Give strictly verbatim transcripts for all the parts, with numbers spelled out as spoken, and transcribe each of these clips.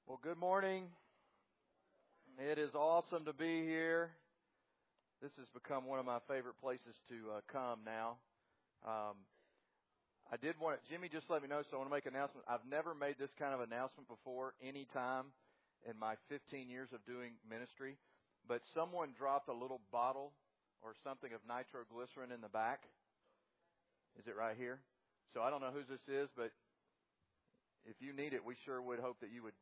Well, good morning. It is awesome to be here. This has become one of my favorite places to uh, come now. Um, I did want to, Jimmy just let me know, so I want to make an announcement. I've never made this kind of announcement before any time in my fifteen years of doing ministry, but someone dropped a little bottle or something of nitroglycerin in the back. Is it right here? So I don't know whose this is, but if you need it, we sure would hope that you would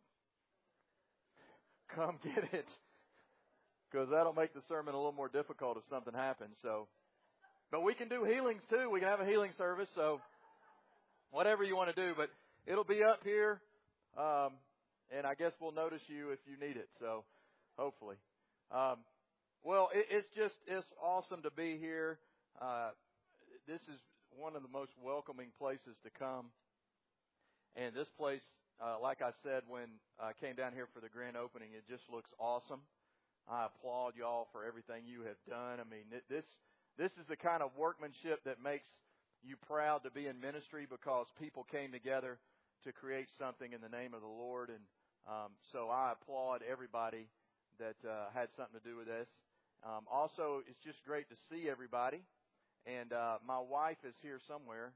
come get it, because that'll make the sermon a little more difficult if something happens. So, but we can do healings too. We can have a healing service. So, whatever you want to do, but it'll be up here, um, and I guess we'll notice you if you need it. So, hopefully, um, well, it, it's just it's awesome to be here. Uh, this is one of the most welcoming places to come, and this place. Uh, like I said when I came down here for the grand opening, it just looks awesome. I applaud y'all for everything you have done. I mean, this this is the kind of workmanship that makes you proud to be in ministry, because people came together to create something in the name of the Lord. And um, so I applaud everybody that uh, had something to do with this. Um, also, it's just great to see everybody. And uh, my wife is here somewhere.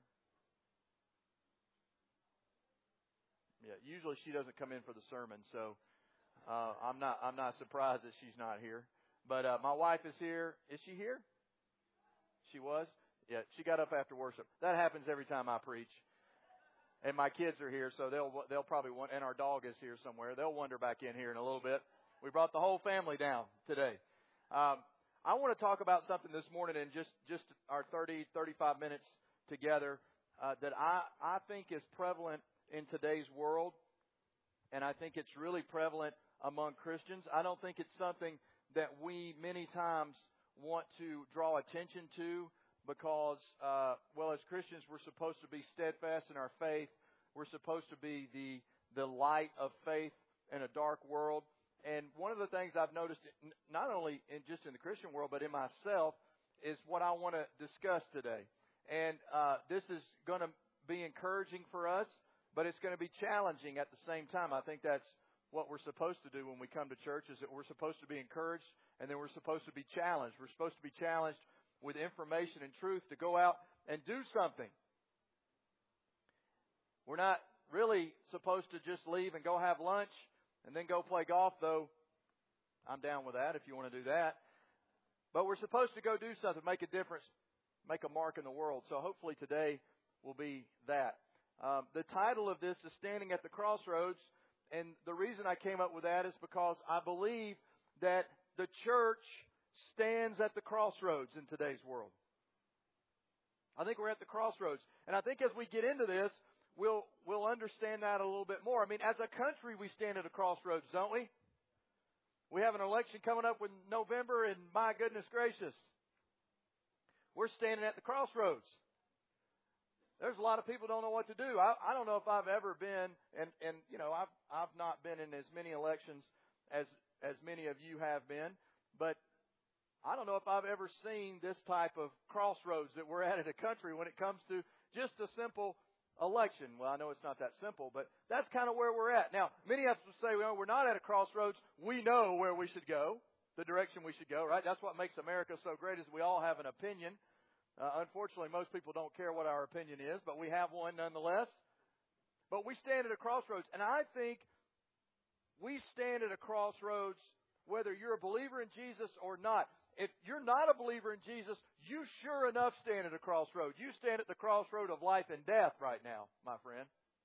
Yeah, usually she doesn't come in for the sermon, so uh, I'm not I'm not surprised that she's not here. But uh, my wife is here. Is she here? She was? Yeah, she got up after worship. That happens every time I preach. And my kids are here, so they'll they'll probably want, and our dog is here somewhere. They'll wander back in here in a little bit. We brought the whole family down today. Um, I want to talk about something this morning in just just our thirty, thirty-five minutes together uh, that I I think is prevalent in today's world, and I think it's really prevalent among Christians. I don't think it's something that we many times want to draw attention to, because, uh, well, as Christians, we're supposed to be steadfast in our faith. We're supposed to be the the light of faith in a dark world. And one of the things I've noticed, not only in just in the Christian world, but in myself, is what I want to discuss today. And uh, this is going to be encouraging for us, but it's going to be challenging at the same time. I think that's what we're supposed to do when we come to church, is that we're supposed to be encouraged, and then we're supposed to be challenged. We're supposed to be challenged with information and truth to go out and do something. We're not really supposed to just leave and go have lunch and then go play golf, though I'm down with that if you want to do that. But we're supposed to go do something, make a difference, make a mark in the world. So hopefully today will be that. Um, the title of this is Standing at the Crossroads, and the reason I came up with that is because I believe that the church stands at the crossroads in today's world. I think we're at the crossroads, and I think as we get into this, we'll we'll understand that a little bit more. I mean, as a country, we stand at a crossroads, don't we? We have an election coming up in November, and my goodness gracious, we're standing at the crossroads. There's a lot of people who don't know what to do. I, I don't know if I've ever been, and, and you know, I've I've not been in as many elections as as many of you have been, but I don't know if I've ever seen this type of crossroads that we're at in a country when it comes to just a simple election. Well, I know it's not that simple, but that's kind of where we're at. Now, many of us will say, well, we're not at a crossroads. We know where we should go, the direction we should go, right? That's what makes America so great, is we all have an opinion. Uh, unfortunately, most people don't care what our opinion is, but we have one nonetheless. But we stand at a crossroads, and I think we stand at a crossroads whether you're a believer in Jesus or not. If you're not a believer in Jesus, you sure enough stand at a crossroad. You stand at the crossroad of life and death right now, my friend.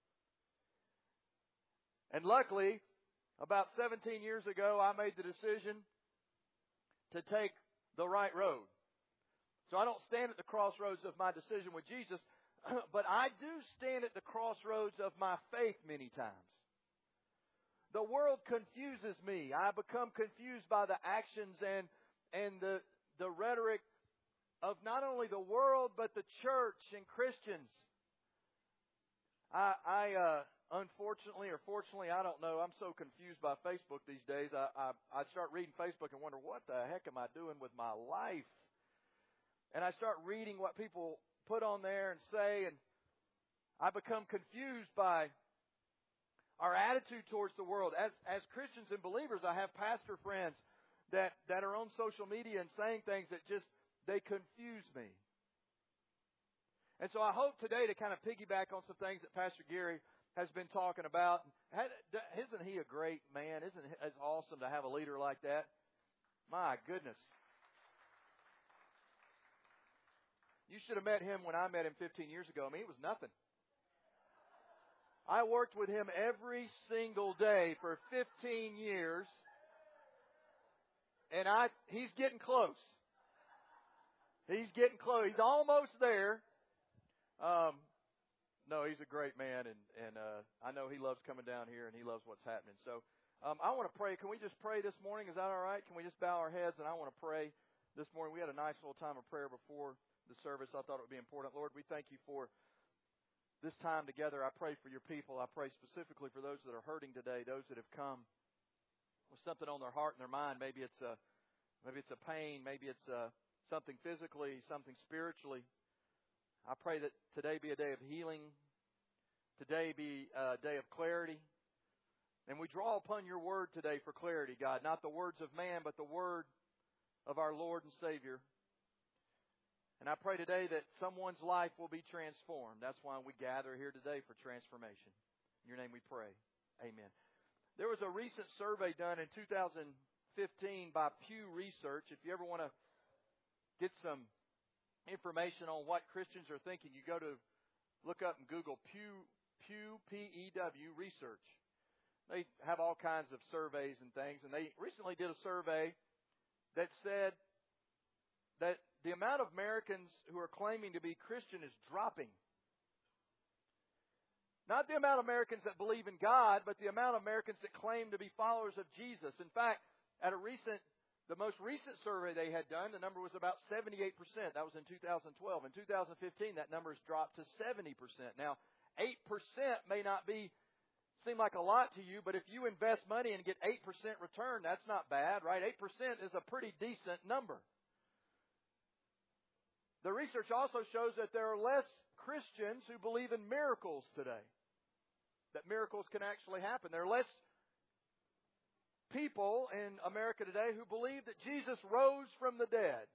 And luckily, about seventeen years ago, I made the decision to take the right road. So I don't stand at the crossroads of my decision with Jesus, but I do stand at the crossroads of my faith many times. The world confuses me. I become confused by the actions and and the the rhetoric of not only the world, but the church and Christians. I, I uh, unfortunately or fortunately, I don't know, I'm so confused by Facebook these days. I, I, I start reading Facebook and wonder, what the heck am I doing with my life? And I start reading what people put on there and say, and I become confused by our attitude towards the world. As as Christians and believers, I have pastor friends that, that are on social media and saying things that just, they confuse me. And so I hope today to kind of piggyback on some things that Pastor Gary has been talking about. Isn't he a great man? Isn't it awesome to have a leader like that? My goodness. You should have met him when I met him fifteen years ago. I mean, he was nothing. I worked with him every single day for fifteen years. And I he's getting close. He's getting close. He's almost there. Um, no, he's a great man, and, and uh, I know he loves coming down here, and he loves what's happening. So um, I want to pray. Can we just pray this morning? Is that all right? Can we just bow our heads? And I want to pray this morning. We had a nice little time of prayer before the service. I thought it would be important. Lord, we thank you for this time together. I pray for your people. I pray specifically for those that are hurting today, those that have come with something on their heart and their mind. Maybe it's a, maybe it's a pain. Maybe it's a, something physically, something spiritually. I pray that today be a day of healing. Today be a day of clarity. And we draw upon your word today for clarity, God. Not the words of man, but the word of our Lord and Savior. And I pray today that someone's life will be transformed. That's why we gather here today for transformation. In your name we pray. Amen. There was a recent survey done in two thousand fifteen by Pew Research. If you ever want to get some information on what Christians are thinking, you go to look up and Google Pew, Pew, P E W, Research. They have all kinds of surveys and things, and they recently did a survey that said that the amount of Americans who are claiming to be Christian is dropping. Not the amount of Americans that believe in God, but the amount of Americans that claim to be followers of Jesus. In fact, at a recent, the most recent survey they had done, the number was about seventy-eight percent. That was in two thousand twelve. In two thousand fifteen, that number has dropped to seventy percent. Now, eight percent may not be seem like a lot to you, but if you invest money and get eight percent return, that's not bad, right? eight percent is a pretty decent number. The research also shows that there are less Christians who believe in miracles today. That miracles can actually happen. There are less people in America today who believe that Jesus rose from the dead.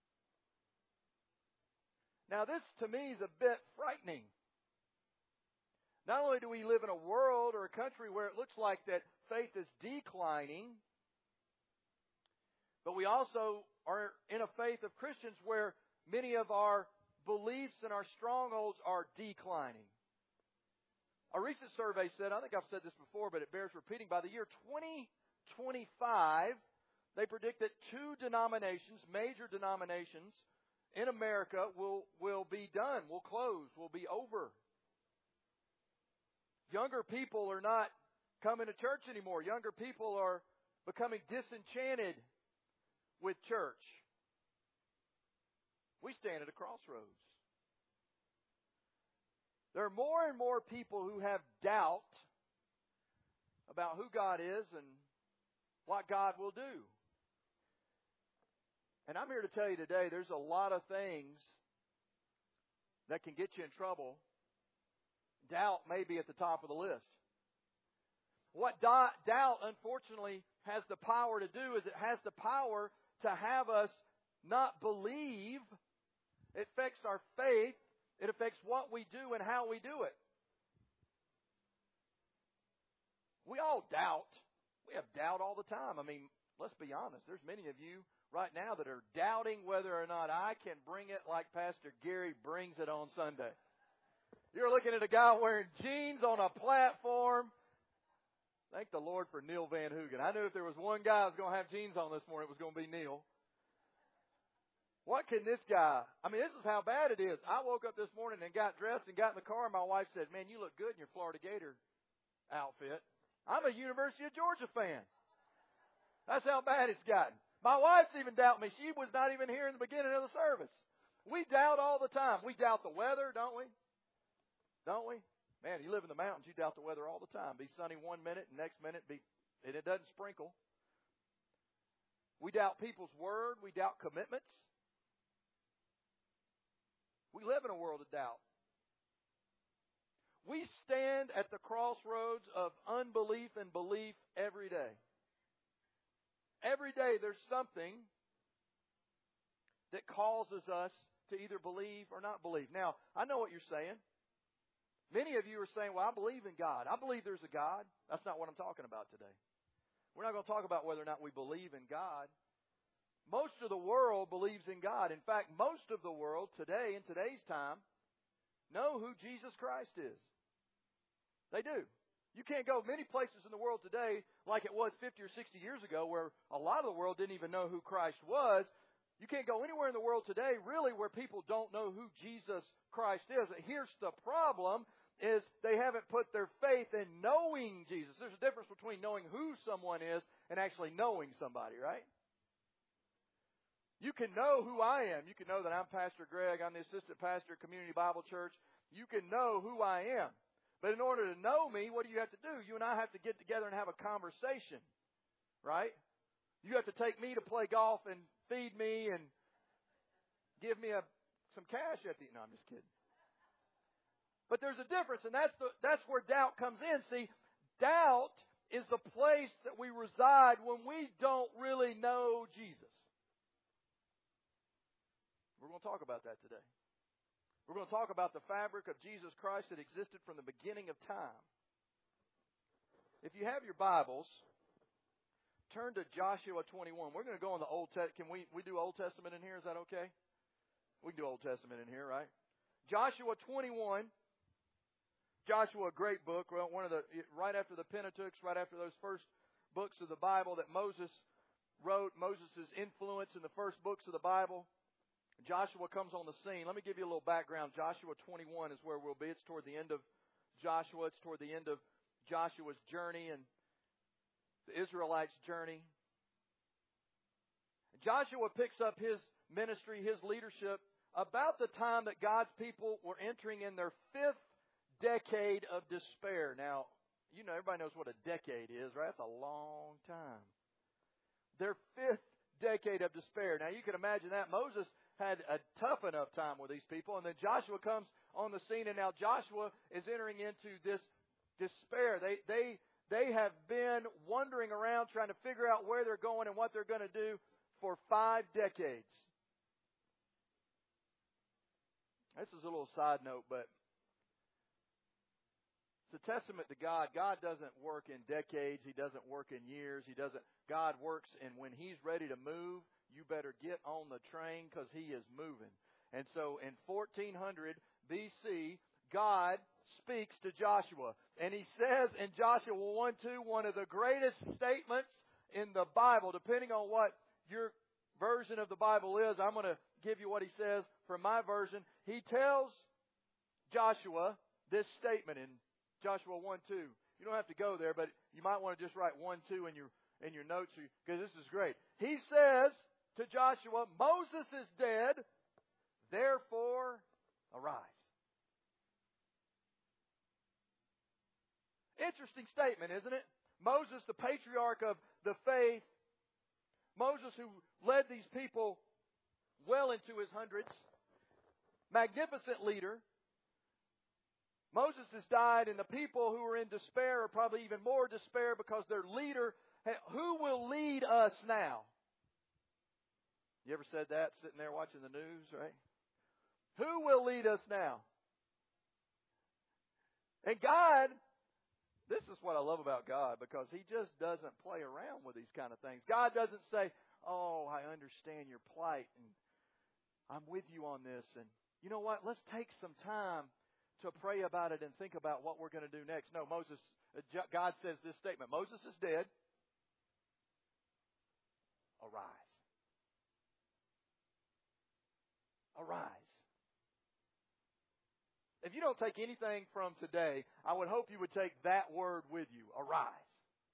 Now this to me is a bit frightening. Not only do we live in a world or a country where it looks like that faith is declining, but we also are in a faith of Christians where many of our beliefs and our strongholds are declining. A recent survey said, I think I've said this before, but it bears repeating, by the year twenty twenty-five, they predict that two denominations, major denominations in America will, will be done, will close, will be over. Younger people are not coming to church anymore. Younger people are becoming disenchanted with church. We stand at a crossroads. There are more and more people who have doubt about who God is and what God will do. And I'm here to tell you today, there's a lot of things that can get you in trouble. Doubt may be at the top of the list. What doubt, unfortunately, has the power to do is it has the power to have us not believe. It affects our faith. It affects what we do and how we do it. We all doubt. We have doubt all the time. I mean, let's be honest. There's many of you right now that are doubting whether or not I can bring it like Pastor Gary brings it on Sunday. You're looking at a guy wearing jeans on a platform. Thank the Lord for Neil Van Hoogen. I knew if there was one guy who was going to have jeans on this morning, it was going to be Neil. What can this guy, I mean, this is how bad it is. I woke up this morning and got dressed and got in the car, and my wife said, man, you look good in your Florida Gator outfit. I'm a University of Georgia fan. That's how bad it's gotten. My wife's even doubting me. She was not even here in the beginning of the service. We doubt all the time. We doubt the weather, don't we? Don't we? Man, you live in the mountains, you doubt the weather all the time. Be sunny one minute, and next minute be, and it doesn't sprinkle. We doubt people's word. We doubt commitments. We live in a world of doubt. We stand at the crossroads of unbelief and belief every day. Every day there's something that causes us to either believe or not believe. Now, I know what you're saying. Many of you are saying, well, I believe in God. I believe there's a God. That's not what I'm talking about today. We're not going to talk about whether or not we believe in God. Most of the world believes in God. In fact, most of the world today, in today's time, know who Jesus Christ is. They do. You can't go many places in the world today like it was fifty or sixty years ago where a lot of the world didn't even know who Christ was. You can't go anywhere in the world today really where people don't know who Jesus Christ is. Here's the problem is they haven't put their faith in knowing Jesus. There's a difference between knowing who someone is and actually knowing somebody, right? You can know who I am. You can know that I'm Pastor Greg. I'm the assistant pastor at Community Bible Church. You can know who I am. But in order to know me, what do you have to do? You and I have to get together and have a conversation, right? You have to take me to play golf and feed me and give me a, some cash at the... No, I'm just kidding. But there's a difference, and that's the, that's where doubt comes in. See, doubt is the place that we reside when we don't really know Jesus. We're going to talk about that today. We're going to talk about the fabric of Jesus Christ that existed from the beginning of time. If you have your Bibles, turn to Joshua twenty-one. We're going to go in the Old Testament. Can we, we do Old Testament in here? Is that okay? We can do Old Testament in here, right? Joshua twenty-one. Joshua, a great book. One of the right after the Pentateuch, right after those first books of the Bible that Moses wrote. Moses' influence in the first books of the Bible. Joshua comes on the scene. Let me give you a little background. Joshua twenty-one is where we'll be. It's toward the end of Joshua. It's toward the end of Joshua's journey and the Israelites' journey. Joshua picks up his ministry, his leadership, about the time that God's people were entering in their fifth decade of despair. Now, you know, everybody knows what a decade is, right? That's a long time. Their fifth decade of despair. Now, you can imagine that. Moses had a tough enough time with these people, and then Joshua comes on the scene, and now Joshua is entering into this despair. They they they have been wandering around trying to figure out where they're going and what they're going to do for five decades. This is a little side note, but it's a testament to God. God doesn't work in decades. He doesn't work in years. He doesn't. God works, and when He's ready to move, you better get on the train because He is moving. And so in fourteen hundred B C, God speaks to Joshua. And He says in Joshua one two, one of the greatest statements in the Bible, depending on what your version of the Bible is, I'm going to give you what He says from my version. He tells Joshua this statement in Joshua one two. You don't have to go there, but you might want to just write one two in your in your notes because this is great. He says to Joshua, Moses is dead, therefore arise. Interesting statement, isn't it? Moses, the patriarch of the faith, Moses who led these people well into his hundreds, magnificent leader. Moses has died, and the people who are in despair are probably even more despair because their leader, who will lead us now? You ever said that sitting there watching the news, right? Who will lead us now? And God, this is what I love about God, because He just doesn't play around with these kind of things. God doesn't say, oh, I understand your plight, and I'm with you on this. And you know what? Let's take some time to pray about it and think about what we're going to do next. No, Moses, God says this statement, Moses is dead. Arise. Arise. If you don't take anything from today, I would hope you would take that word with you. Arise.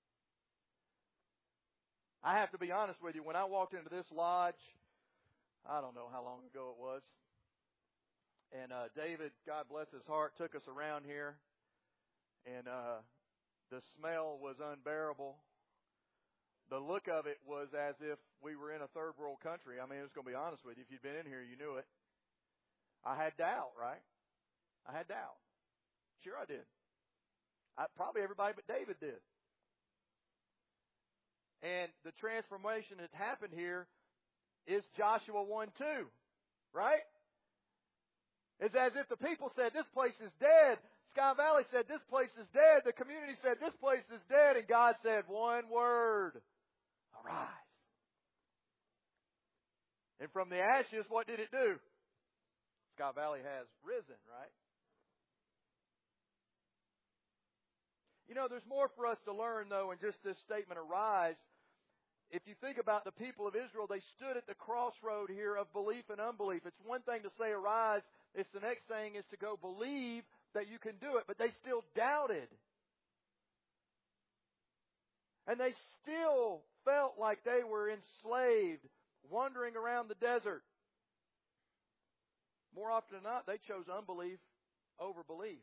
I have to be honest with you. When I walked into this lodge, I don't know how long ago it was. And uh, David, God bless his heart, took us around here. And uh, the smell was unbearable. The look of it was as if we were in a third world country. I mean, I was going to be honest with you. If you'd been in here, you knew it. I had doubt, right? I had doubt. Sure I did. I, probably everybody but David did. And the transformation that happened here is Joshua one two, right? It's as if the people said, this place is dead. Sky Valley said, this place is dead. The community said, this place is dead. And God said, one word, arise. And from the ashes, what did it do? Sky Valley has risen, right? You know, there's more for us to learn, though, in just this statement, arise. If you think about the people of Israel, they stood at the crossroad here of belief and unbelief. It's one thing to say arise. It's the next thing is to go believe that you can do it. But they still doubted. And they still felt like they were enslaved, wandering around the desert. More often than not, they chose unbelief over belief.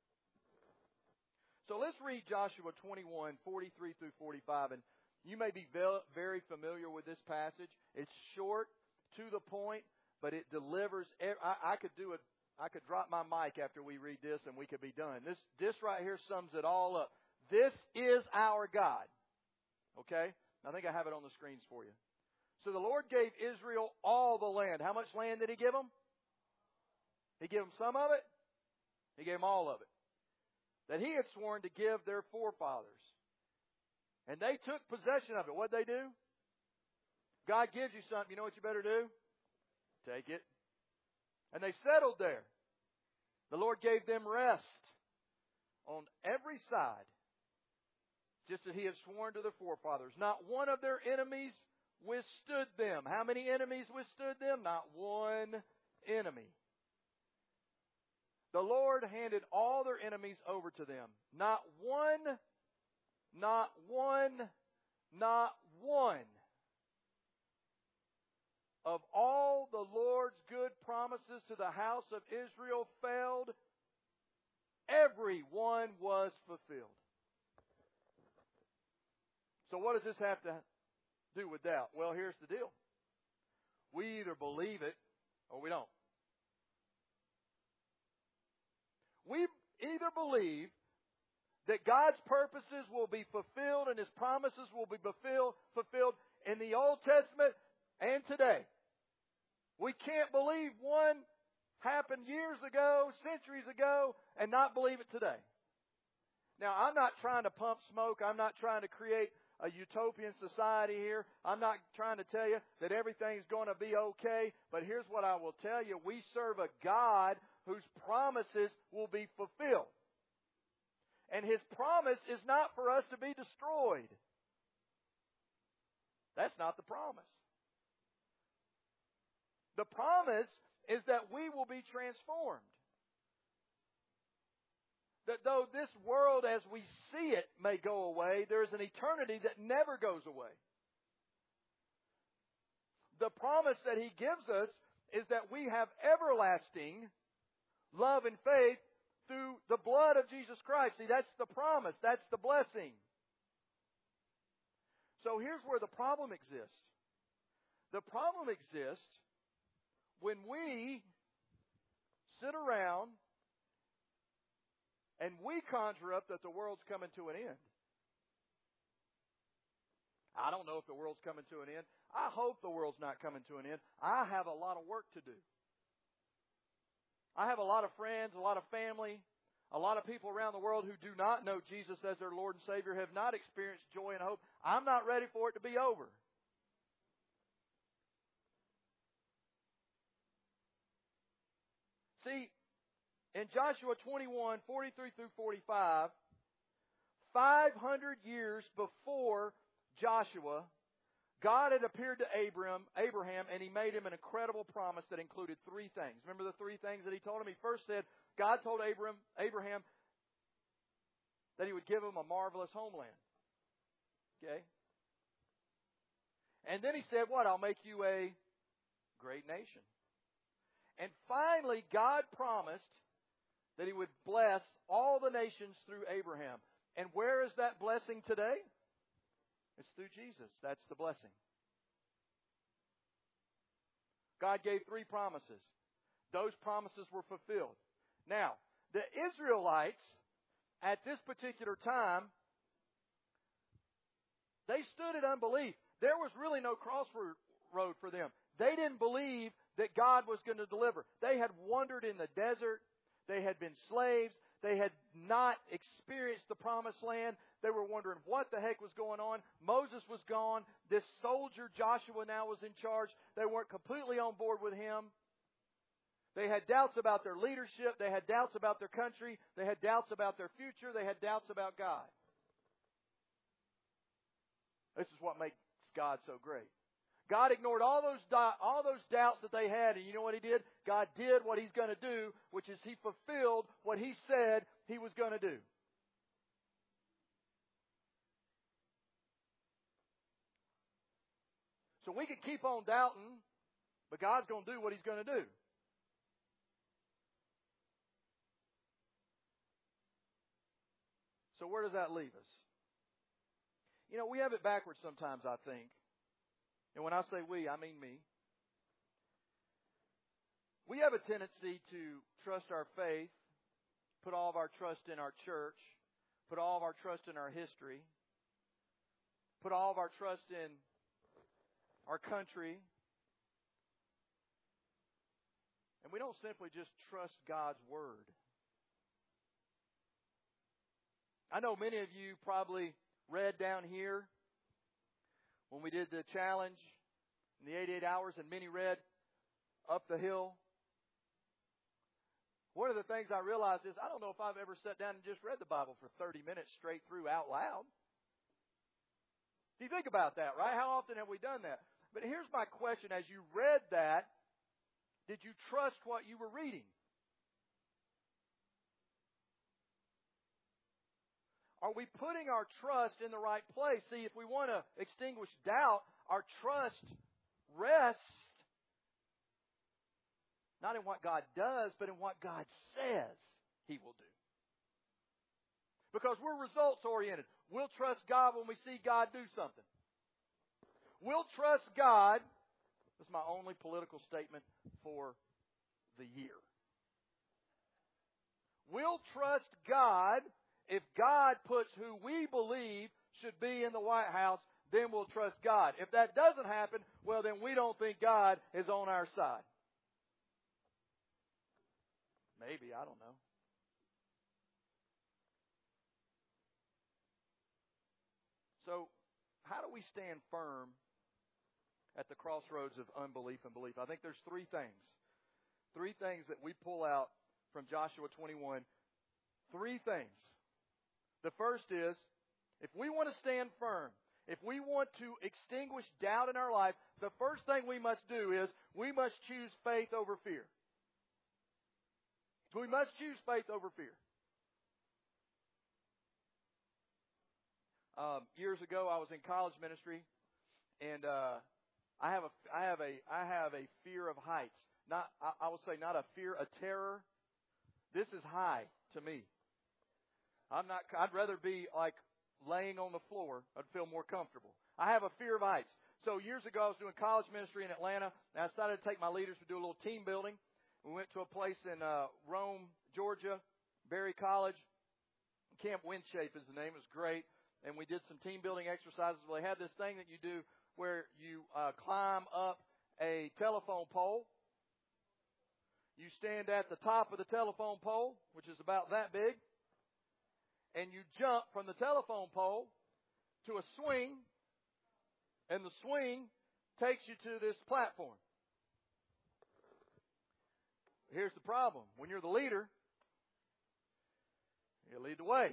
So let's read Joshua twenty-one, forty-three through forty-five. And you may be very familiar with this passage. It's short, to the point, but it delivers. I, I could do it. I could drop my mic after we read this, and we could be done. This, this right here sums it all up. This is our God. Okay? I think I have it on the screens for you. So the Lord gave Israel all the land. How much land did He give them? He gave them some of it? He gave them all of it. That He had sworn to give their forefathers. And they took possession of it. What'd they do? God gives you something. You know what you better do? Take it. And they settled there. The Lord gave them rest on every side, just as He had sworn to their forefathers. Not one of their enemies withstood them. How many enemies withstood them? Not one enemy. The Lord handed all their enemies over to them. Not one, not one, not one of all the Lord's good promises to the house of Israel failed. Every one was fulfilled. So what does this have to do with doubt? Well, here's the deal. We either believe it or we don't. We either believe that God's purposes will be fulfilled and His promises will be fulfilled, fulfilled in the Old Testament and today. We can't believe one happened years ago, centuries ago, and not believe it today. Now, I'm not trying to pump smoke. I'm not trying to create a utopian society here. I'm not trying to tell you that everything's going to be okay. But here's what I will tell you. We serve a God whose promises will be fulfilled. And His promise is not for us to be destroyed. That's not the promise. The promise is that we will be transformed. That though this world as we see it may go away, there is an eternity that never goes away. The promise that He gives us is that we have everlasting love and faith through the blood of Jesus Christ. See, that's the promise. That's the blessing. So here's where the problem exists. The problem exists when we sit around and we conjure up that the world's coming to an end. I don't know if the world's coming to an end. I hope the world's not coming to an end. I have a lot of work to do. I have a lot of friends, a lot of family, a lot of people around the world who do not know Jesus as their Lord and Savior, have not experienced joy and hope. I'm not ready for it to be over. See, in Joshua twenty-one, forty-three through forty-five, five hundred years before Joshua, God had appeared to Abraham, Abraham, and He made him an incredible promise that included three things. Remember the three things that He told him? He first said, God told Abraham, Abraham that He would give him a marvelous homeland. Okay? And then He said, what? I'll make you a great nation. And finally, God promised that He would bless all the nations through Abraham. And where is that blessing today? It's through Jesus. That's the blessing. God gave three promises. Those promises were fulfilled. Now, The Israelites, at this particular time, they stood in unbelief. There was really no crossroad for them. They didn't believe that God was going to deliver. They had wandered in the desert. They had been slaves. They had not experienced the promised land. They were wondering what the heck was going on. Moses was gone. This soldier, Joshua, now was in charge. They weren't completely on board with him. They had doubts about their leadership. They had doubts about their country. They had doubts about their future. They had doubts about God. This is what makes God so great. God ignored all those all those doubts that they had, and you know what He did? God did what He's going to do, which is He fulfilled what He said He was going to do. So we can keep on doubting, but God's going to do what He's going to do. So where does that leave us? You know, we have it backwards sometimes, I think. And when I say we, I mean me. We have a tendency to trust our faith, put all of our trust in our church, put all of our trust in our history, put all of our trust in our country. And we don't simply just trust God's Word. I know many of you probably read down here when we did the challenge in the eighty-eight hours, and many read up the hill. One of the things I realized is I don't know if I've ever sat down and just read the Bible for thirty minutes straight through out loud. Do you think about that, right? How often have we done that? But here's my question. As you read that, did you trust what you were reading? Are we putting our trust in the right place? See, if we want to extinguish doubt, our trust rests not in what God does, but in what God says He will do. Because we're results oriented. We'll trust God when we see God do something. We'll trust God. This is my only political statement for the year. We'll trust God. If God puts who we believe should be in the White House, then we'll trust God. If that doesn't happen, well, then we don't think God is on our side. Maybe, I don't know. So, how do we stand firm at the crossroads of unbelief and belief? I think there's three things. Three things that we pull out from Joshua twenty-one. Three things. The first is, if we want to stand firm, if we want to extinguish doubt in our life, the first thing we must do is we must choose faith over fear. We must choose faith over fear. Um, years ago, I was in college ministry, and uh, I have a I have a I have a fear of heights. Not I, I will say not a fear, a terror. This is high to me. I'm not. I'd rather be like laying on the floor. I'd feel more comfortable. I have a fear of heights. So years ago, I was doing college ministry in Atlanta, and I decided to take my leaders to do a little team building. We went to a place in uh, Rome, Georgia, Berry College. Camp Windshape is the name. It was great, and we did some team building exercises. Well, they had this thing that you do where you uh, climb up a telephone pole. You stand at the top of the telephone pole, which is about that big. And you jump from the telephone pole to a swing, and the swing takes you to this platform. Here's the problem. When you're the leader, you lead the way.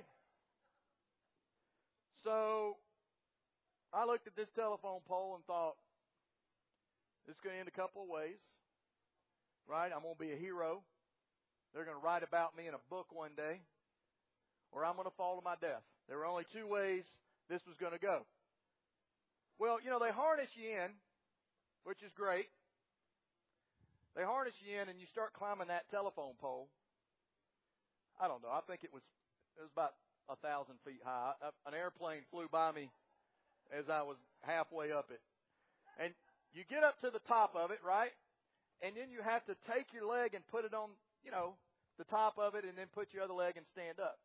So I looked at this telephone pole and thought, this is going to end a couple of ways. Right? I'm going to be a hero. They're going to write about me in a book one day. Or I'm going to fall to my death. There were only two ways this was going to go. Well, you know, they harness you in, which is great. They harness you in and you start climbing that telephone pole. I don't know. I think it was it was about a thousand feet high. An airplane flew by me as I was halfway up it. And you get up to the top of it, right? And then you have to take your leg and put it on, you know, the top of it and then put your other leg and stand up.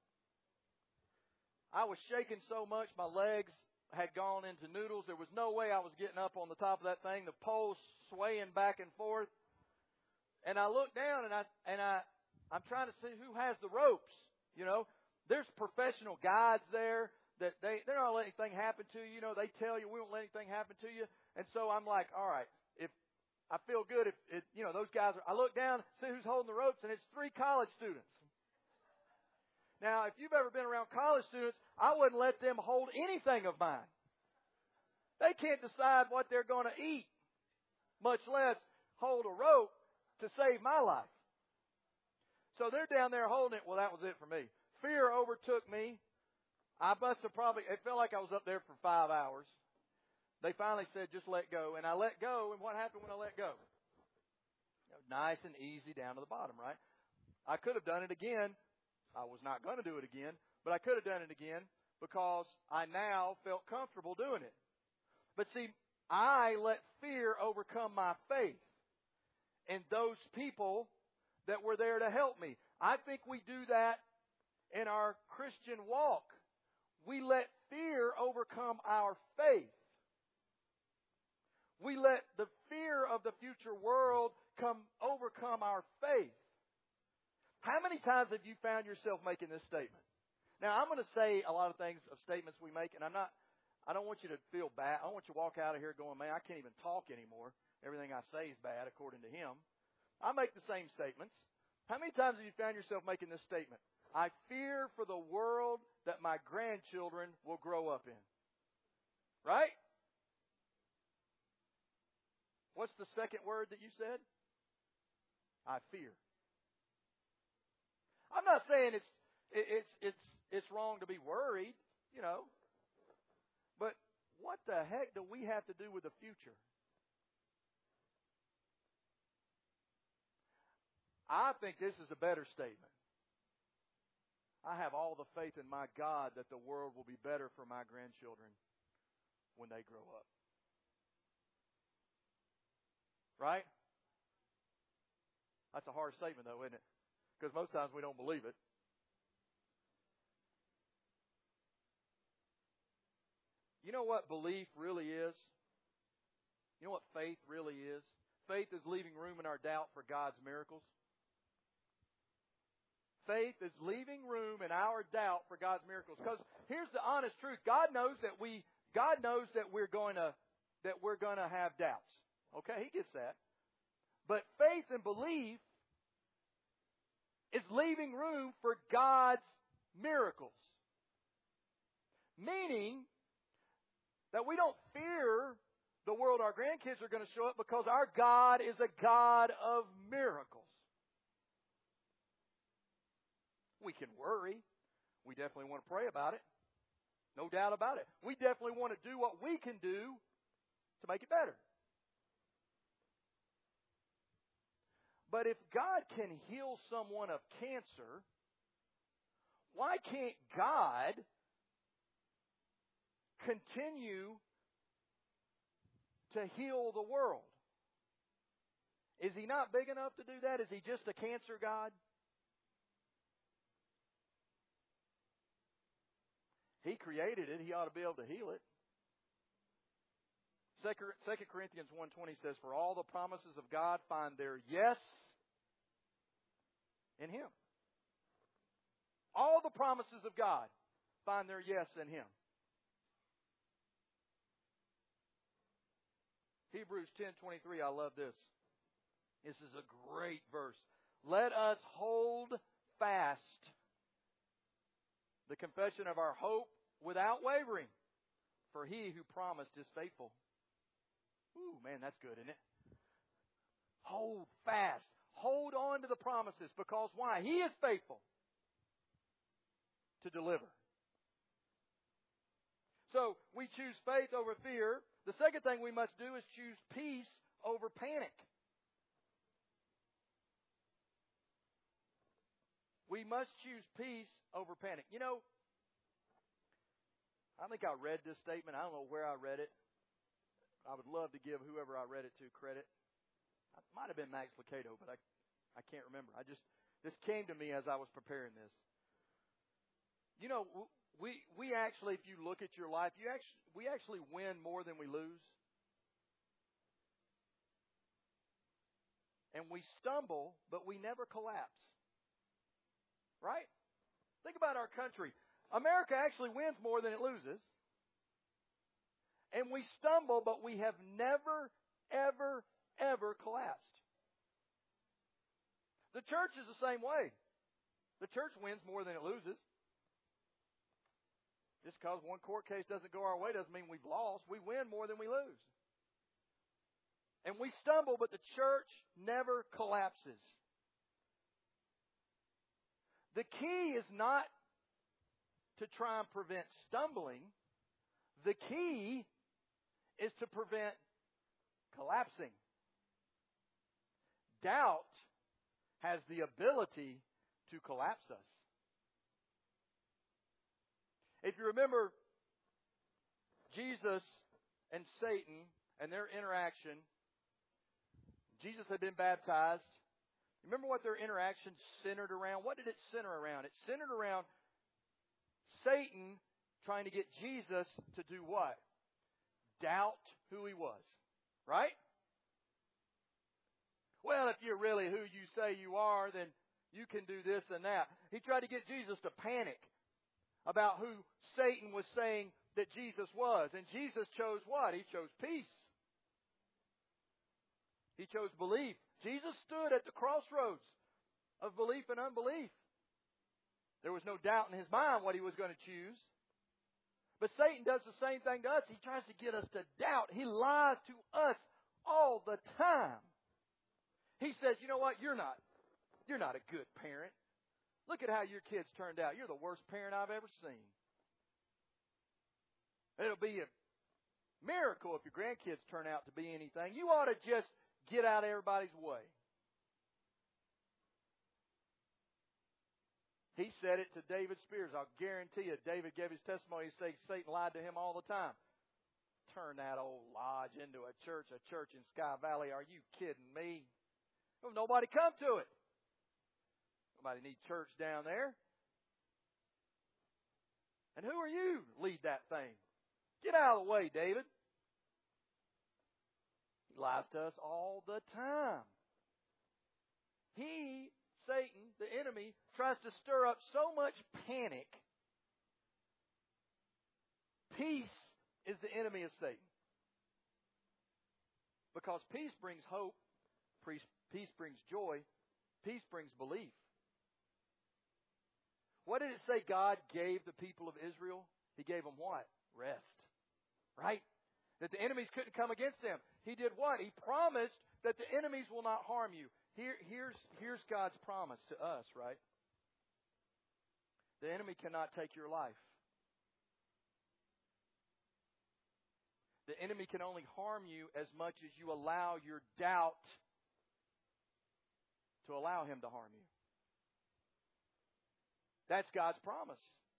I was shaking so much, my legs had gone into noodles. There was no way I was getting up on the top of that thing. The pole's swaying back and forth. And I look down and I and I I'm trying to see who has the ropes. You know, there's professional guides there that they they're not letting anything happen to you. You know, they tell you we won't let anything happen to you. And so I'm like, all right, if I feel good if it, you know those guys are. I look down, see who's holding the ropes, and it's three college students. Now, if you've ever been around college students, I wouldn't let them hold anything of mine. They can't decide what they're going to eat, much less hold a rope to save my life. So they're down there holding it. Well, that was it for me. Fear overtook me. I must have probably, it felt like I was up there for five hours. They finally said, just let go. And I let go. And what happened when I let go? You know, nice and easy down to the bottom, right? I could have done it again. I was not going to do it again, but I could have done it again because I now felt comfortable doing it. But see, I let fear overcome my faith in those people that were there to help me. I think we do that in our Christian walk. We let fear overcome our faith. We let the fear of the future world come overcome our faith. How many times have you found yourself making this statement? Now, I'm going to say a lot of things of statements we make, and I'm not, I don't want you to feel bad. I don't want you to walk out of here going, man, I can't even talk anymore. Everything I say is bad according to him. I make the same statements. How many times have you found yourself making this statement? I fear for the world that my grandchildren will grow up in. Right? What's the second word that you said? I fear. I'm not saying it's it's it's it's wrong to be worried, you know. But what the heck do we have to do with the future? I think this is a better statement. I have all the faith in my God that the world will be better for my grandchildren when they grow up. Right? That's a hard statement, though, isn't it? Because most times we don't believe it. You know what belief really is? You know what faith really is? Faith is leaving room in our doubt for God's miracles. Faith is leaving room in our doubt for God's miracles. Because here's the honest truth: God knows that we, God knows that we're going to, that we're going to have doubts. Okay, He gets that. But faith and belief is leaving room for God's miracles. Meaning that we don't fear the world our grandkids are going to show up because our God is a God of miracles. We can worry. We definitely want to pray about it. No doubt about it. We definitely want to do what we can do to make it better. But if God can heal someone of cancer, why can't God continue to heal the world? Is He not big enough to do that? Is He just a cancer God? He created it. He ought to be able to heal it. Second Corinthians one twenty says, for all the promises of God find their yes in Him. All the promises of God find their yes in Him. Hebrews ten twenty-three, I love this. This is a great verse. Let us hold fast the confession of our hope without wavering, for He who promised is faithful. Ooh, man, that's good, isn't it? Hold fast. Hold on to the promises, because why? He is faithful to deliver. So we choose faith over fear. The second thing we must do is choose peace over panic. We must choose peace over panic. You know, I think I read this statement. I don't know where I read it. I would love to give whoever I read it to credit. It might have been Max Lucado, but I, I can't remember. I just This came to me as I was preparing this. You know, we we actually, if you look at your life, you actually we actually win more than we lose. And we stumble, but we never collapse. Right? Think about our country. America actually wins more than it loses. And we stumble, but we have never, ever, ever collapsed. The church is the same way. The church wins more than it loses. Just because one court case doesn't go our way doesn't mean we've lost. We win more than we lose. And we stumble, but the church never collapses. The key is not to try and prevent stumbling. The key is to prevent collapsing. Doubt has the ability to collapse us. If you remember Jesus and Satan and their interaction, Jesus had been baptized. Remember what their interaction centered around? What did it center around? It centered around Satan trying to get Jesus to do what? Doubt who he was. Right? Well, if you're really who you say you are, then you can do this and that. He tried to get Jesus to panic about who Satan was saying that Jesus was. And Jesus chose what? He chose peace. He chose belief. Jesus stood at the crossroads of belief and unbelief. There was no doubt in his mind what he was going to choose. But Satan does the same thing to us. He tries to get us to doubt. He lies to us all the time. He says, you know what? You're not, you're not a good parent. Look at how your kids turned out. You're the worst parent I've ever seen. It'll be a miracle if your grandkids turn out to be anything. You ought to just get out of everybody's way. He said it to David Spears. I'll guarantee you, David gave his testimony. He said Satan lied to him all the time. Turn that old lodge into a church, a church in Sky Valley. Are you kidding me? Well, nobody come to it. Nobody need church down there. And who are you to lead that thing? Get out of the way, David. He lies to us all the time. He, Satan, the enemy, tries to stir up so much panic. Peace is the enemy of Satan. Because peace brings hope. Peace brings joy. Peace brings belief. What did it say God gave the people of Israel? He gave them what? Rest. Right? That the enemies couldn't come against them. He did what? He promised that the enemies will not harm you. Here, here's, here's God's promise to us, right? The enemy cannot take your life. The enemy can only harm you as much as you allow your doubt to allow him to harm you. That's God's promise.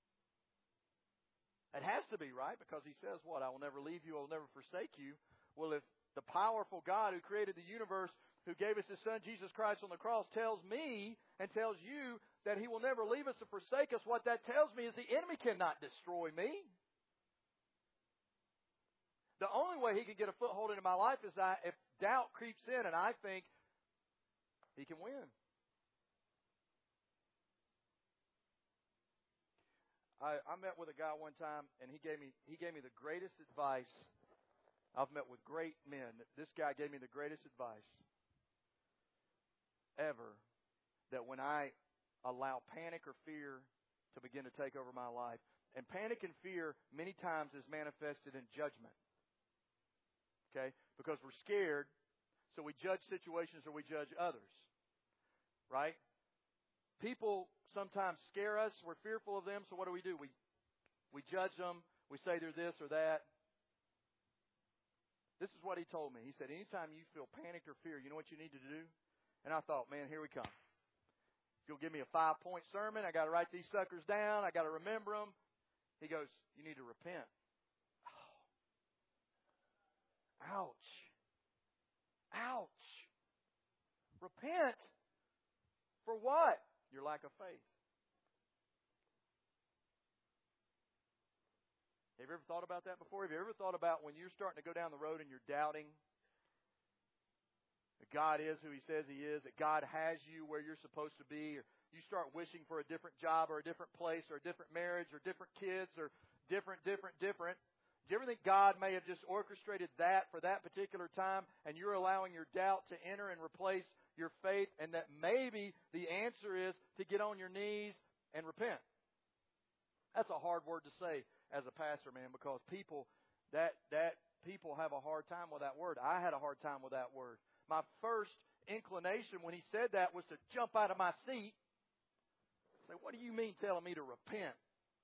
It has to be, right? Because he says what? I will never leave you, I will never forsake you. Well, if the powerful God who created the universe, who gave us his son Jesus Christ on the cross, tells me and tells you that he will never leave us or forsake us, what that tells me is the enemy cannot destroy me. The only way he can get a foothold into my life is I, if doubt creeps in and I think he can win. I, I met with a guy one time, and he gave me he gave me the greatest advice. I've met with great men. This guy gave me the greatest advice ever, that when I allow panic or fear to begin to take over my life, and panic and fear many times is manifested in judgment. Okay? Because we're scared, so we judge situations or we judge others. Right? People sometimes scare us. We're fearful of them. So what do we do? We we judge them. We say they're this or that. This is what he told me. He said, anytime you feel panicked or fear, you know what you need to do? And I thought, man, here we come. You'll give me a five-point sermon. I got to write these suckers down. I got to remember them. He goes, you need to repent. Oh. Ouch. Ouch. Repent. For what? your lack of faith. Have you ever thought about that before? Have you ever thought about when you're starting to go down the road and you're doubting that God is who He says He is, that God has you where you're supposed to be, or you start wishing for a different job or a different place or a different marriage or different kids or different, different, different. Do you ever think God may have just orchestrated that for that particular time and you're allowing your doubt to enter and replace your faith, and that maybe the answer is to get on your knees and repent? That's a hard word to say as a pastor, man, because people that that people have a hard time with that word. I had a hard time with that word. My first inclination when he said that was to jump out of my seat. Say, what do you mean telling me to repent?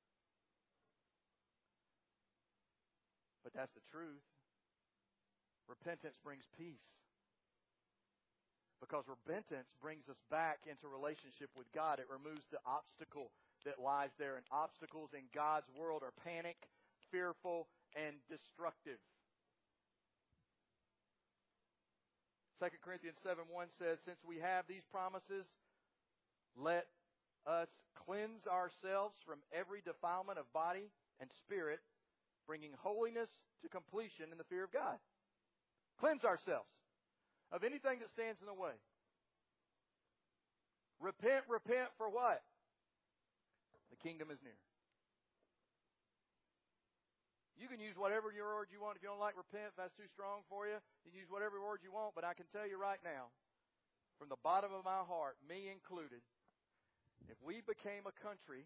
But that's the truth. Repentance brings peace. Because repentance brings us back into relationship with God. It removes the obstacle that lies there. And obstacles in God's world are panic, fearful, and destructive. Second Corinthians seven one says, since we have these promises, let us cleanse ourselves from every defilement of body and spirit, bringing holiness to completion in the fear of God. Cleanse ourselves of anything that stands in the way. Repent, repent for what? The kingdom is near. You can use whatever your word you want. If you don't like repent, if that's too strong for you, you can use whatever word you want. But I can tell you right now, from the bottom of my heart, me included, if we became a country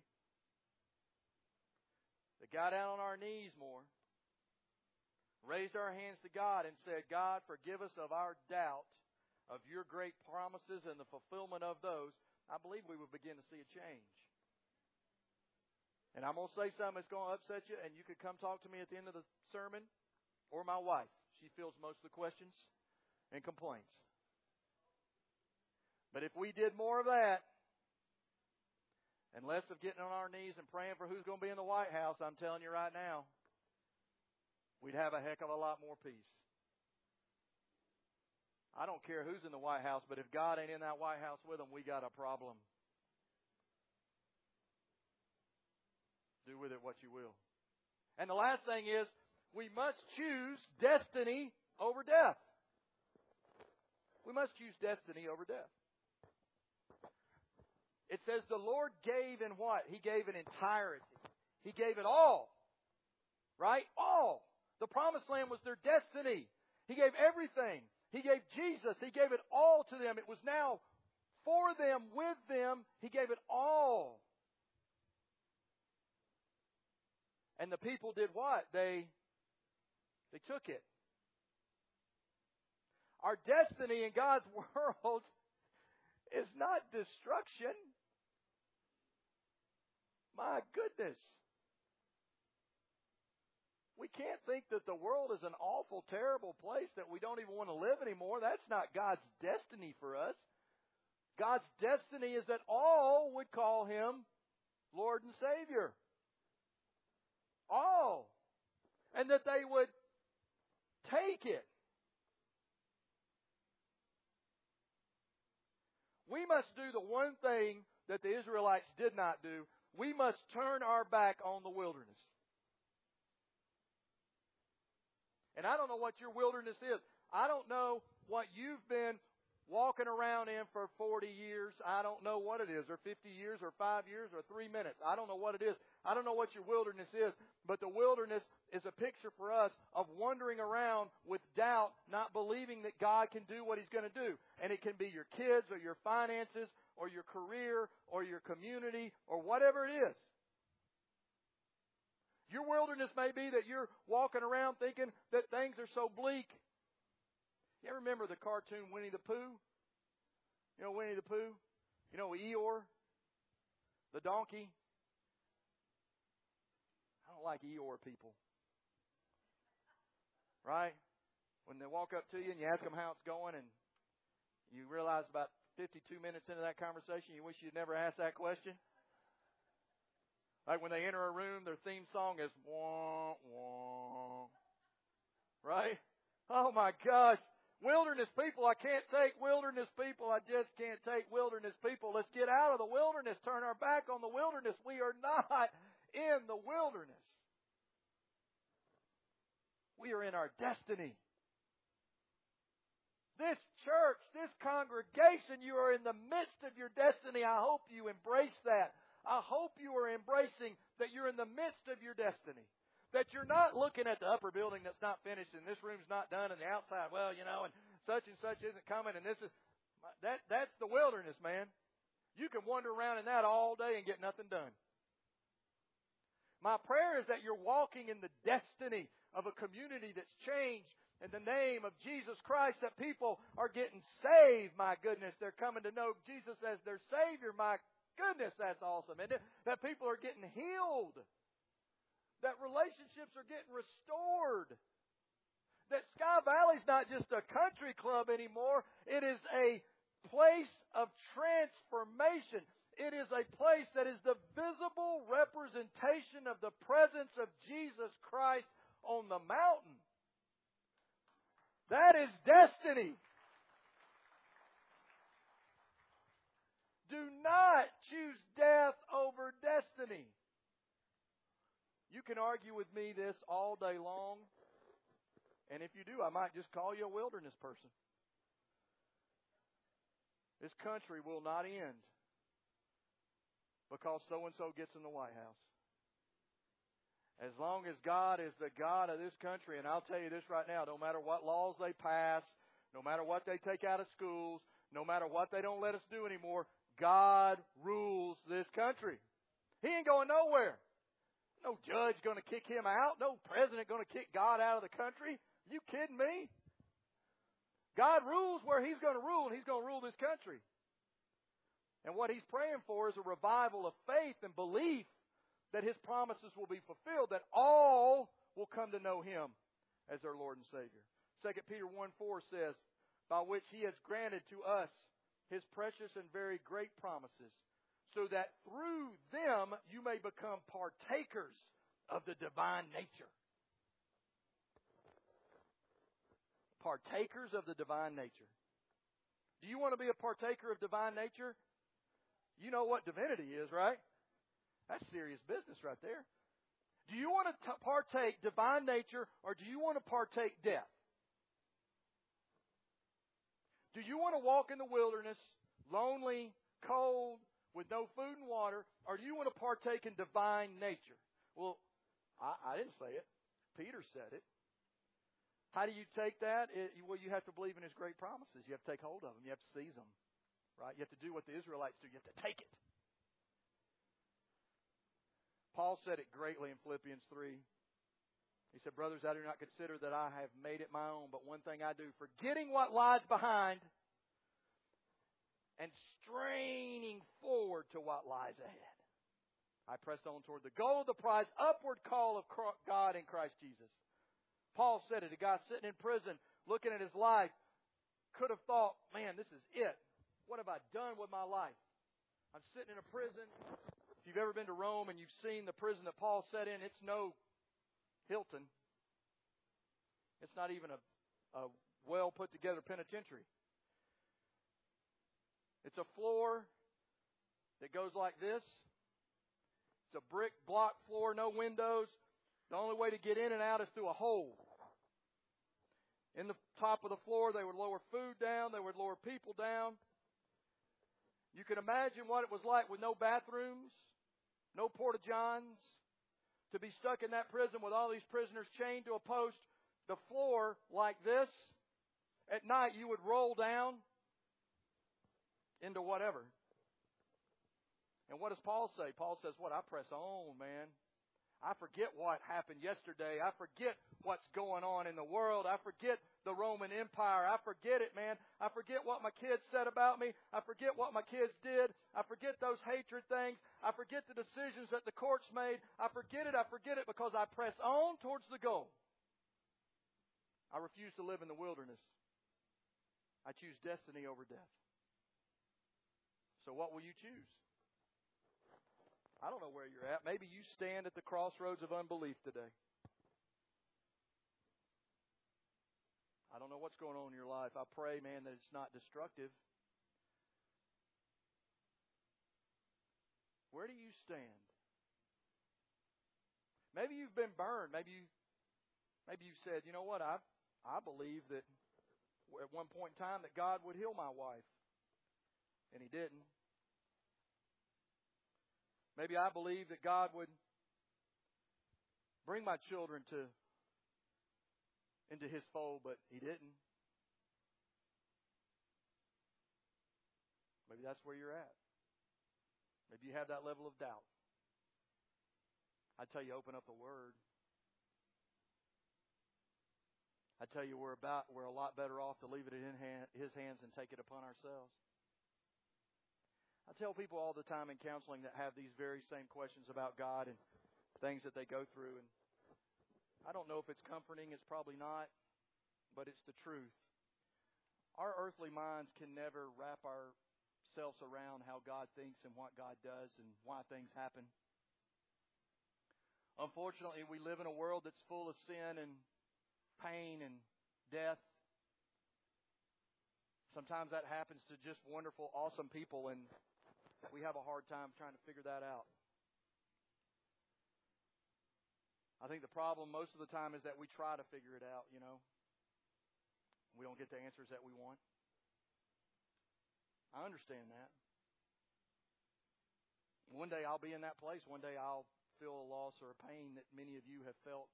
that got down on our knees more, raised our hands to God and said, God, forgive us of our doubt of your great promises and the fulfillment of those, I believe we would begin to see a change. And I'm going to say something that's going to upset you, and you could come talk to me at the end of the sermon, or my wife. She fields most of the questions and complaints. But if we did more of that, and less of getting on our knees and praying for who's going to be in the White House, I'm telling you right now, we'd have a heck of a lot more peace. I don't care who's in the White House, but if God ain't in that White House with them, we got a problem. Do with it what you will. And the last thing is, we must choose destiny over death. We must choose destiny over death. It says the Lord gave in what? He gave in entirety. He gave it all. Right? All. The promised land was their destiny. He gave everything. He gave Jesus. He gave it all to them. It was now for them, with them. He gave it all. And the people did what? They, they took it. Our destiny in God's world is not destruction. My goodness. We can't think that the world is an awful, terrible place that we don't even want to live anymore. That's not God's destiny for us. God's destiny is that all would call Him Lord and Savior. All. And that they would take it. We must do the one thing that the Israelites did not do. We must turn our back on the wilderness. And I don't know what your wilderness is. I don't know what you've been walking around in for forty years. I don't know what it is, or fifty years, or five years, or three minutes. I don't know what it is. I don't know what your wilderness is. But the wilderness is a picture for us of wandering around with doubt, not believing that God can do what He's going to do. And it can be your kids, or your finances, or your career, or your community, or whatever it is. Your wilderness may be that you're walking around thinking that things are so bleak. You ever remember the cartoon Winnie the Pooh? You know Winnie the Pooh? You know Eeyore? The donkey? I don't like Eeyore people. Right? When they walk up to you and you ask them how it's going, and you realize about fifty-two minutes into that conversation you wish you'd never asked that question. Like when they enter a room, their theme song is wah, wah. Right? Oh my gosh. Wilderness people, I can't take wilderness people. I just can't take wilderness people. Let's get out of the wilderness. Turn our back on the wilderness. We are not in the wilderness. We are in our destiny. This church, this congregation, you are in the midst of your destiny. I hope you embrace that. I hope you are embracing that you're in the midst of your destiny. That you're not looking at the upper building that's not finished and this room's not done and the outside, well, you know, and such and such isn't coming and this is, that that's the wilderness, man. You can wander around in that all day and get nothing done. My prayer is that you're walking in the destiny of a community that's changed in the name of Jesus Christ, that people are getting saved, my goodness. They're coming to know Jesus as their Savior, my goodness, that's awesome, isn't it? That people are getting healed. That relationships are getting restored. That Sky Valley's not just a country club anymore. It is a place of transformation. It is a place that is the visible representation of the presence of Jesus Christ on the mountain. That is destiny. Do not choose death over destiny. You can argue with me this all day long, and if you do, I might just call you a wilderness person. This country will not end because so-and-so gets in the White House. As long as God is the God of this country, and I'll tell you this right now, no matter what laws they pass, no matter what they take out of schools, no matter what they don't let us do anymore, God rules this country. He ain't going nowhere. No judge going to kick him out. No president going to kick God out of the country. Are you kidding me? God rules where He's going to rule, and He's going to rule this country. And what He's praying for is a revival of faith and belief that His promises will be fulfilled, that all will come to know Him as their Lord and Savior. Second Peter one four says, by which He has granted to us His precious and very great promises, so that through them you may become partakers of the divine nature. Partakers of the divine nature. Do you want to be a partaker of divine nature? You know what divinity is, right? That's serious business right there. Do you want to t- partake divine nature, or do you want to partake death? Do you want to walk in the wilderness, lonely, cold, with no food and water, or do you want to partake in divine nature? Well, I, I didn't say it. Peter said it. How do you take that? It, well, you have to believe in His great promises. You have to take hold of them. You have to seize them. Right? You have to do what the Israelites do. You have to take it. Paul said it greatly in Philippians three. He said, brothers, I do not consider that I have made it my own, but one thing I do, forgetting what lies behind and straining forward to what lies ahead, I press on toward the goal of the prize, upward call of God in Christ Jesus. Paul said it. A guy sitting in prison, looking at his life, could have thought, man, this is it. What have I done with my life? I'm sitting in a prison. If you've ever been to Rome and you've seen the prison that Paul sat in, it's no Hilton. It's not even a, a well put together penitentiary. It's a floor that goes like this. It's a brick block floor, no windows. The only way to get in and out is through a hole. In the top of the floor, they would lower food down. They would lower people down. You can imagine what it was like with no bathrooms, no porta-johns, to be stuck in that prison with all these prisoners chained to a post, the floor like this. At night, you would roll down into whatever. And what does Paul say? Paul says, what? I press on, man. I forget what happened yesterday. I forget what's going on in the world. I forget the Roman Empire. I forget it, man. I forget what my kids said about me. I forget what my kids did. I forget those hatred things. I forget the decisions that the courts made. I forget it. I forget it because I press on towards the goal. I refuse to live in the wilderness. I choose destiny over death. So what will you choose? I don't know where you're at. Maybe you stand at the crossroads of unbelief today. I don't know know what's going on in your life. I pray, man, that it's not destructive. Where do you stand? Maybe you've been burned. Maybe you, maybe you've said, you know what, I, I believe that at one point in time that God would heal my wife. And He didn't. Maybe I believe that God would bring my children to into His fold, but He didn't. Maybe that's where you're at. Maybe you have that level of doubt. I tell you, open up the Word. I tell you, we're about we're a lot better off to leave it in His hands and take it upon ourselves. I tell people all the time in counseling that have these very same questions about God and things that they go through, and I don't know if it's comforting. It's probably not, but it's the truth. Our earthly minds can never wrap ourselves around how God thinks and what God does and why things happen. Unfortunately, we live in a world that's full of sin and pain and death. Sometimes that happens to just wonderful, awesome people, and we have a hard time trying to figure that out. I think the problem most of the time is that we try to figure it out, you know. We don't get the answers that we want. I understand that. One day I'll be in that place. One day I'll feel a loss or a pain that many of you have felt.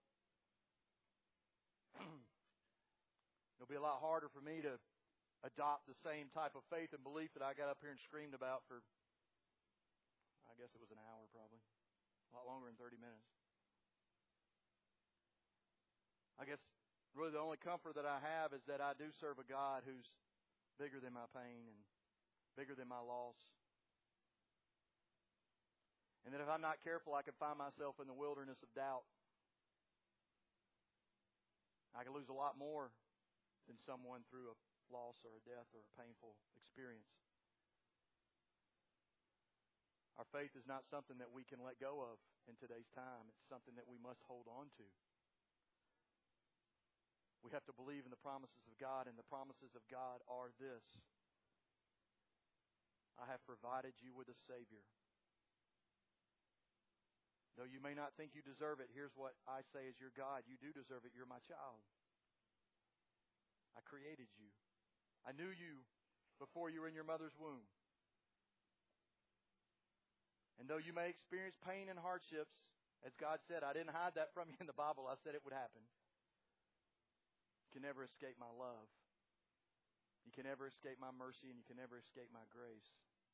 It'll be a lot harder for me to adopt the same type of faith and belief that I got up here and screamed about for, I guess it was an hour probably. A lot longer than thirty minutes. I guess really the only comfort that I have is that I do serve a God who's bigger than my pain and bigger than my loss. And that if I'm not careful, I can find myself in the wilderness of doubt. I can lose a lot more than someone through a loss or a death or a painful experience. Our faith is not something that we can let go of in today's time. It's something that we must hold on to. We have to believe in the promises of God, and the promises of God are this: I have provided you with a Savior. Though you may not think you deserve it, here's what I say as your God. You do deserve it. You're my child. I created you. I knew you before you were in your mother's womb. And though you may experience pain and hardships, as God said, I didn't hide that from you in the Bible. I said it would happen. You can never escape my love. You can never escape my mercy, and you can never escape my grace.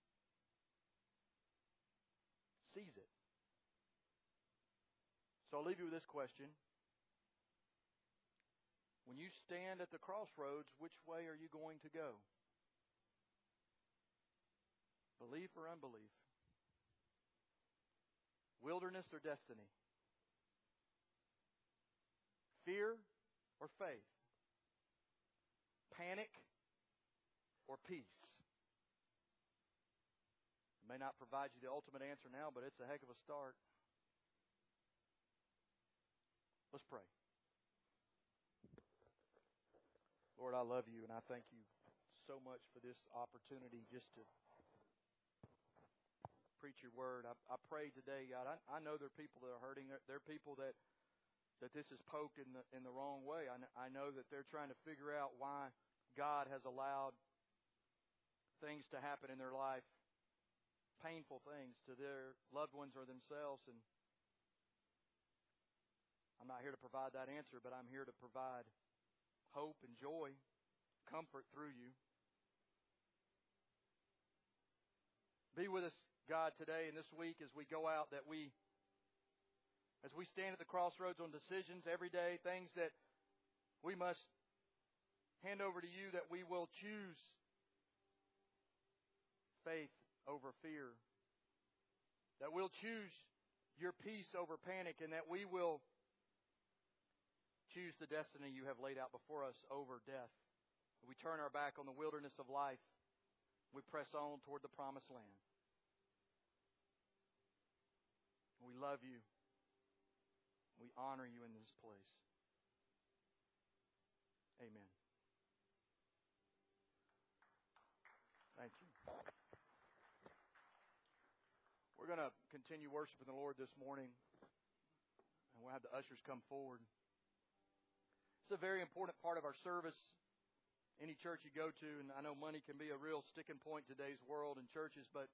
Seize it. So I'll leave you with this question. When you stand at the crossroads, which way are you going to go? Belief or unbelief? Wilderness or destiny? Fear or faith? Panic or peace? It may not provide you the ultimate answer now, but it's a heck of a start. Let's pray. Lord, I love you, and I thank you so much for this opportunity just to preach your word. I, I pray today, God, I, I know there are people that are hurting. There, there are people that, that this is poked in the, in the wrong way. I, I know that they're trying to figure out why God has allowed things to happen in their life, painful things to their loved ones or themselves. And I'm not here to provide that answer, but I'm here to provide hope and joy, comfort through you. Be with us, God, today and this week as we go out, that we, as we stand at the crossroads on decisions every day, things that we must hand over to you, that we will choose faith over fear, that we'll choose your peace over panic, and that we will choose the destiny you have laid out before us over death. We turn our back on the wilderness of life. We press on toward the promised land. We love you. We honor you in this place. Amen. We're going to continue worshiping the Lord this morning, and we'll have the ushers come forward. It's a very important part of our service. Any church you go to, and I know money can be a real sticking point in today's world and churches, but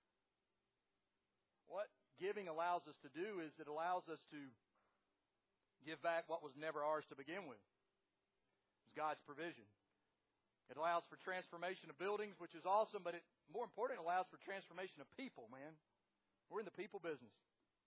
what giving allows us to do is it allows us to give back what was never ours to begin with. It's God's provision. It allows for transformation of buildings, which is awesome, but it, more important, it allows for transformation of people, man. We're in the people business.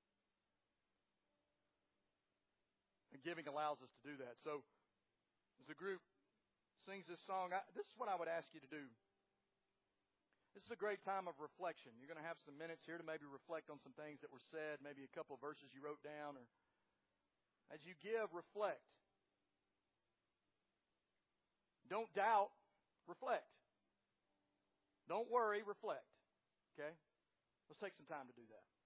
And giving allows us to do that. So, as the group sings this song, I, this is what I would ask you to do. This is a great time of reflection. You're going to have some minutes here to maybe reflect on some things that were said, maybe a couple of verses you wrote down, or as you give, reflect. Don't doubt, reflect. Don't worry, reflect. Okay? Let's take some time to do that.